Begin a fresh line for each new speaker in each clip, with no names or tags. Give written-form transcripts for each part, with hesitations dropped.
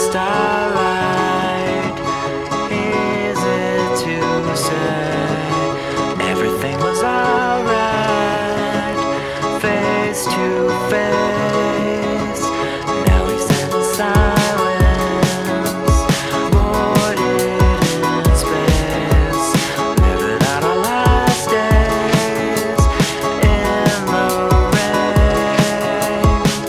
starlight. Easy to say, everything was alright. Face to face, now he's in silence. Boarded in space, living out our last days in the rain.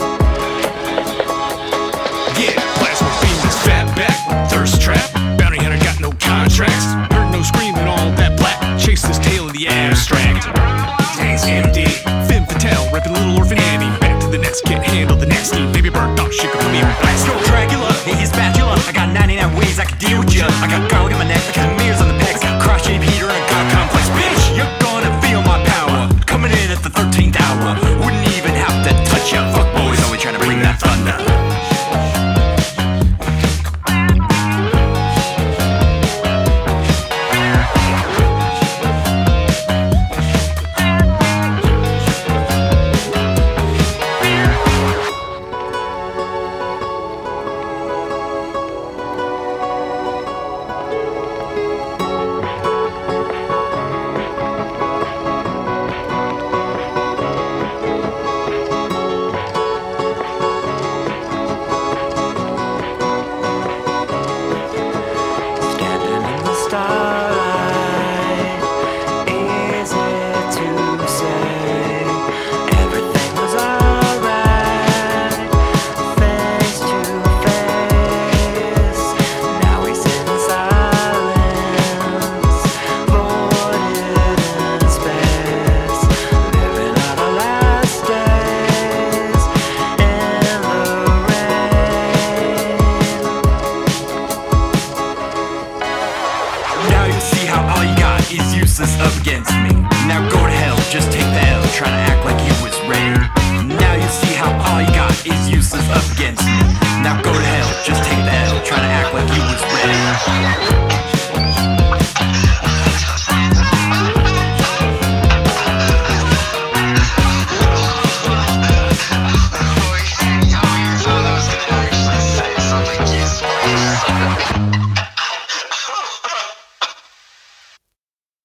Yeah, plasma beam is fat back, thirst trap. Bounty hunter got no contracts. Heard no screaming, all that black. Chase this tail of the abstract. Tanks empty, femme fatale, reppin' little orphan Annie. Back to the nest, can't handle the nasty. Baby bird, dog shit, come here, blast.
Yo, Dracula, hey, he's spatula. I got 99 ways I can deal with ya. I got garlic in my neck, I got mirrors on the pecs. I got cross-shaped heater and a god complex. Bitch, you're gonna feel my power. Coming in at the 13th hour. Wouldn't even have to touch ya. Fuck boys, always trying to bring that thunder.
Standing in the starlight, easy to say, everything was alright. Face to face, now he's in silence. Boarded in space, living out our last days in the rain.
Now you see how all you got is useless up against me. Now go to hell, just take the L, trying to act like you was ready. Now you see how all you got is useless up against me. Now go to hell, just take the L, trying to act like you was ready.